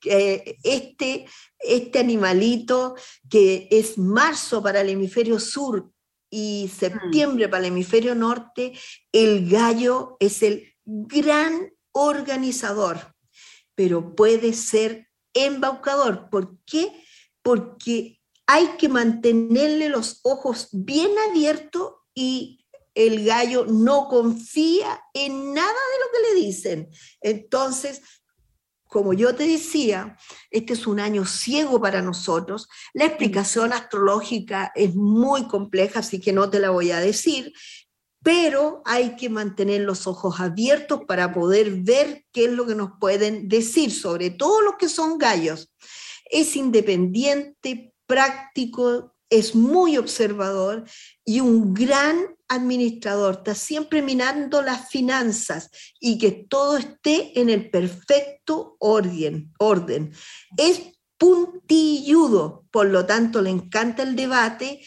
este animalito que es marzo para el hemisferio sur y septiembre para el hemisferio norte, el gallo es el gran organizador, pero puede ser embaucador. ¿Por qué? Porque hay que mantenerle los ojos bien abiertos y el gallo no confía en nada de lo que le dicen. Entonces, como yo te decía, este es un año ciego para nosotros. La explicación astrológica es muy compleja, así que no te la voy a decir, pero hay que mantener los ojos abiertos para poder ver qué es lo que nos pueden decir, sobre todo los que son gallos. Es independiente, práctico, es muy observador y un gran administrador. Está siempre mirando las finanzas y que todo esté en el perfecto orden. Es puntilludo, por lo tanto le encanta el debate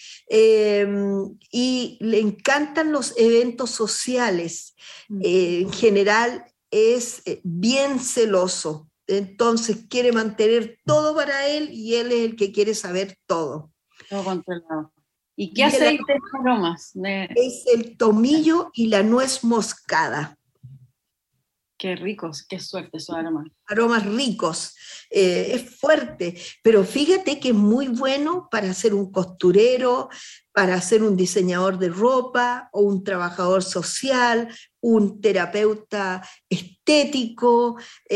y le encantan los eventos sociales. En general es bien celoso, entonces quiere mantener todo para él y él es el que quiere saber todo. Todo controlado. ¿Y qué aceite de aromas? Es el tomillo y la nuez moscada. Qué ricos, qué suerte esos aromas. Aromas ricos, es fuerte, pero fíjate que es muy bueno para ser un costurero, para ser un diseñador de ropa o un trabajador social, un terapeuta estético,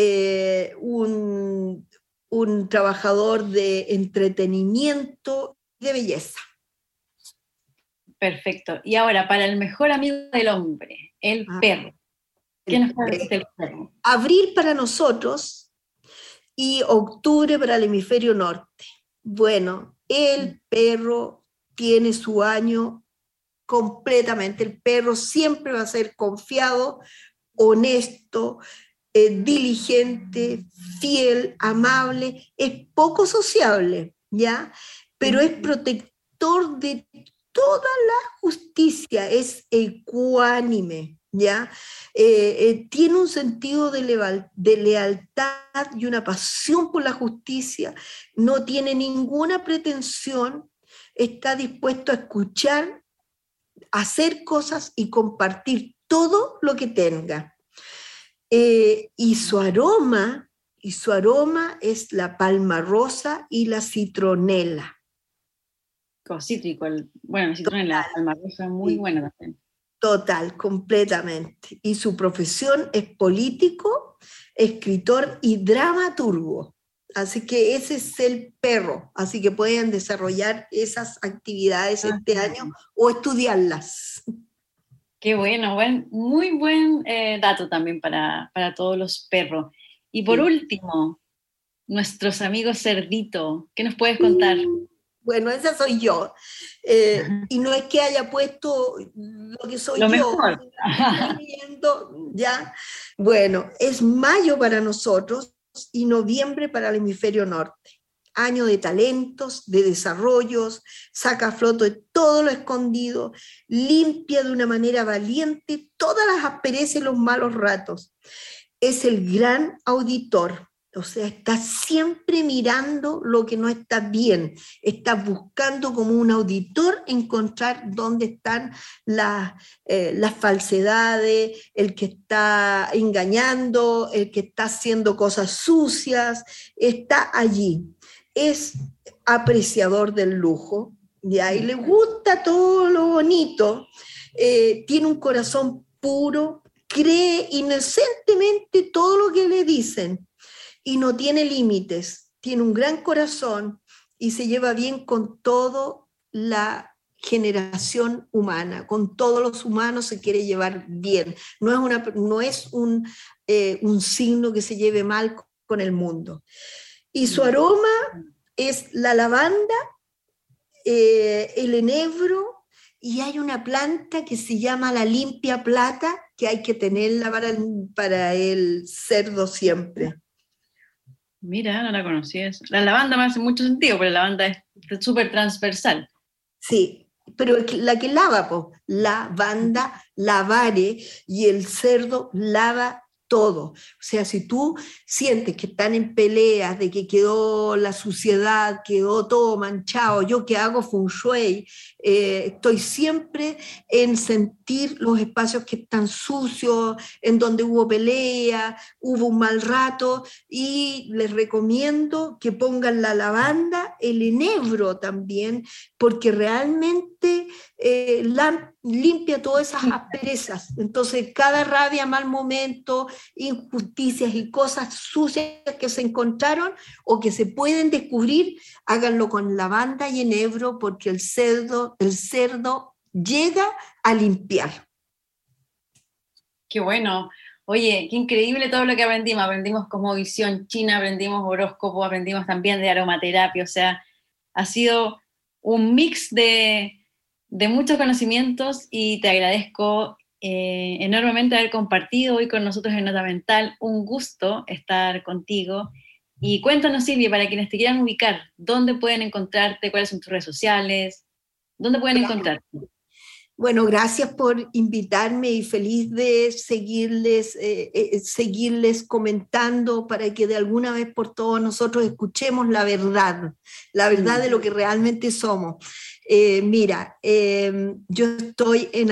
un trabajador de entretenimiento y de belleza. Perfecto. Y ahora, para el mejor amigo del hombre, el perro. ¿Qué nos puede decir el perro? Abril para nosotros y octubre para el hemisferio norte. Bueno, el perro tiene su año completamente. El perro siempre va a ser confiado, honesto, diligente, fiel, amable. Es poco sociable, ¿ya? Pero es protector de toda la justicia, es ecuánime, ¿ya? Tiene un sentido de lealtad y una pasión por la justicia, no tiene ninguna pretensión, está dispuesto a escuchar, hacer cosas y compartir todo lo que tenga. Y su aroma es la palma rosa y la citronela. Cítrico, bueno, el citronela, la palma rosa, muy buena también. Total, completamente. Y su profesión es político, escritor y dramaturgo. Así que ese es el perro. Así que pueden desarrollar esas actividades este año o estudiarlas. Qué bueno, muy buen dato también para todos los perros. Y por último, nuestros amigos cerdito, ¿qué nos puedes contar? Bueno, esa soy yo. Y no es que haya puesto lo que soy lo yo. Mejor. ¿Ya? Bueno, es mayo para nosotros y noviembre para el hemisferio norte. Año de talentos, de desarrollos, saca a flote todo lo escondido, limpia de una manera valiente todas las asperezas y los malos ratos. Es el gran auditor, O sea, estás siempre mirando lo que no está bien. Estás buscando como un auditor encontrar dónde están las falsedades, el que está engañando, el que está haciendo cosas sucias, está allí. Es apreciador del lujo, ¿ya? Y le gusta todo lo bonito. Tiene un corazón puro, cree inocentemente todo lo que le dicen y no tiene límites, tiene un gran corazón y se lleva bien con toda la generación humana, con todos los humanos se quiere llevar bien, no es un signo que se lleve mal con el mundo. Y su aroma es la lavanda, el enebro, y hay una planta que se llama la limpia plata, que hay que tenerla para el cerdo siempre. Mira, no la conocía eso. La lavanda me hace mucho sentido, pero la lavanda es súper transversal. Sí, pero la que lava, lavanda, lavare, y el cerdo lava todo. O sea, si tú sientes que están en peleas, de que quedó la suciedad, quedó todo manchado, yo que hago feng shui, estoy siempre en sentir los espacios que están sucios, en donde hubo pelea, hubo un mal rato, y les recomiendo que pongan la lavanda, el enebro también, porque realmente limpia todas esas asperezas. Entonces, cada rabia, mal momento, injusticias y cosas sucias que se encontraron o que se pueden descubrir, háganlo con lavanda y enebro, porque el cerdo llega a limpiar. Qué bueno. Oye, qué increíble todo lo que aprendimos. Aprendimos cosmovisión china, aprendimos horóscopo, aprendimos también de aromaterapia. O sea, ha sido un mix de muchos conocimientos y te agradezco enormemente haber compartido hoy con nosotros en Nota Mental. Un gusto estar contigo. Y cuéntanos, Silvia, para quienes te quieran ubicar, ¿dónde pueden encontrarte? ¿Cuáles son tus redes sociales? ¿Dónde pueden encontrarte? Bueno, gracias por invitarme y feliz de seguirles comentando para que de alguna vez por todos nosotros escuchemos la verdad de lo que realmente somos. Mira, yo estoy en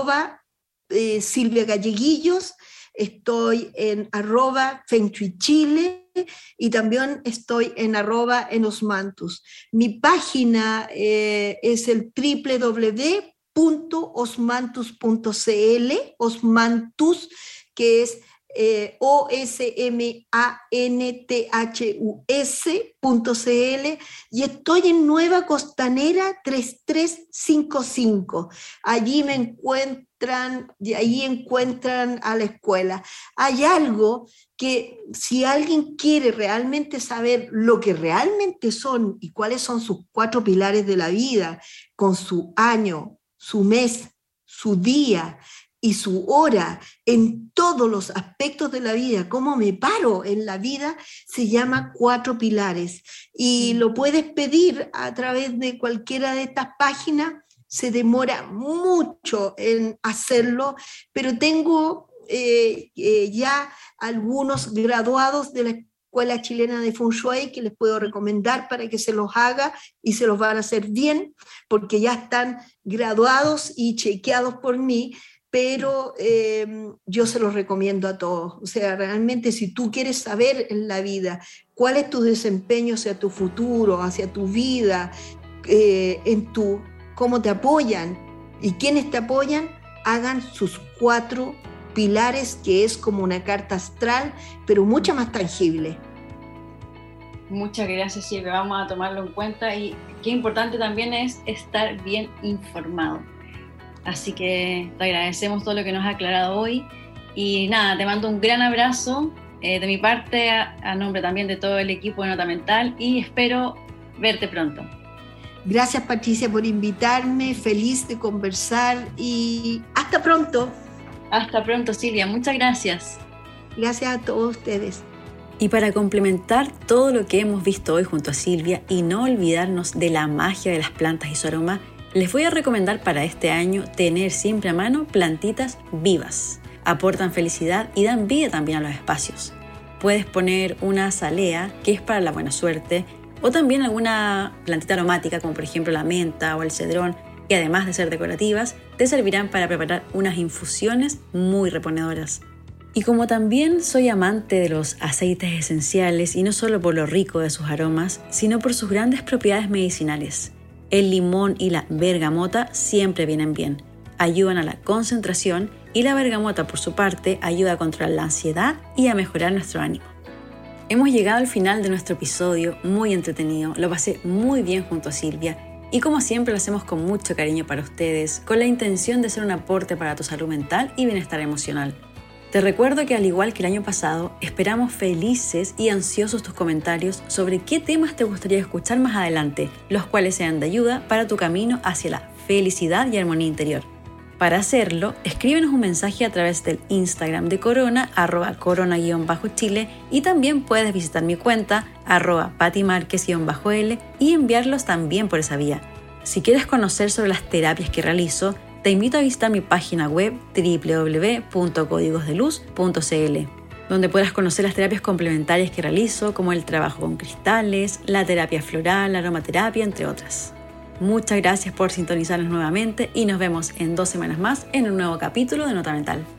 @Silvia Galleguillos, estoy en @FengShuiChile y también estoy en @Enosmantus. Mi página es el www.osmantus.cl, Osmantus, que es osmanthus.cl, y estoy en Nueva Costanera 3355. Allí me encuentran, y ahí encuentran a la escuela. Hay algo que, si alguien quiere realmente saber lo que realmente son y cuáles son sus 4 pilares de la vida, con su año, su mes, su día y su hora, en todos los aspectos de la vida, cómo me paro en la vida, se llama 4 pilares. Y lo puedes pedir a través de cualquiera de estas páginas. Se demora mucho en hacerlo, pero tengo ya algunos graduados de la Escuela Chilena de Feng Shui que les puedo recomendar para que se los haga, y se los van a hacer bien, porque ya están graduados y chequeados por mí, pero yo se los recomiendo a todos. O sea, realmente, si tú quieres saber en la vida cuál es tu desempeño hacia tu futuro, hacia tu vida, cómo te apoyan y quiénes te apoyan, hagan sus 4 pilares, que es como una carta astral, pero mucho más tangible. Muchas gracias, Silvia. Vamos a tomarlo en cuenta, y qué importante también es estar bien informado. Así que te agradecemos todo lo que nos has aclarado hoy. Y nada, te mando un gran abrazo de mi parte, a nombre también de todo el equipo de Nota Mental, y espero verte pronto. Gracias, Patricia, por invitarme. Feliz de conversar y hasta pronto. Hasta pronto, Silvia. Muchas gracias. Gracias a todos ustedes. Y para complementar todo lo que hemos visto hoy junto a Silvia y no olvidarnos de la magia de las plantas y su aroma, les voy a recomendar para este año tener siempre a mano plantitas vivas. Aportan felicidad y dan vida también a los espacios. Puedes poner una azalea, que es para la buena suerte, o también alguna plantita aromática, como por ejemplo la menta o el cedrón, que además de ser decorativas, te servirán para preparar unas infusiones muy reponedoras. Y como también soy amante de los aceites esenciales, y no solo por lo rico de sus aromas, sino por sus grandes propiedades medicinales, el limón y la bergamota siempre vienen bien. Ayudan a la concentración y la bergamota, por su parte, ayuda a controlar la ansiedad y a mejorar nuestro ánimo. Hemos llegado al final de nuestro episodio, muy entretenido, lo pasé muy bien junto a Silvia y como siempre lo hacemos con mucho cariño para ustedes, con la intención de ser un aporte para tu salud mental y bienestar emocional. Te recuerdo que al igual que el año pasado, esperamos felices y ansiosos tus comentarios sobre qué temas te gustaría escuchar más adelante, los cuales sean de ayuda para tu camino hacia la felicidad y armonía interior. Para hacerlo, escríbenos un mensaje a través del Instagram de Corona, @corona_chile, y también puedes visitar mi cuenta, @patimarquez_l, y enviarlos también por esa vía. Si quieres conocer sobre las terapias que realizo, te invito a visitar mi página web www.códigosdeluz.cl, donde podrás conocer las terapias complementarias que realizo, como el trabajo con cristales, la terapia floral, la aromaterapia, entre otras. Muchas gracias por sintonizarnos nuevamente y nos vemos en 2 semanas más en un nuevo capítulo de Nota Mental.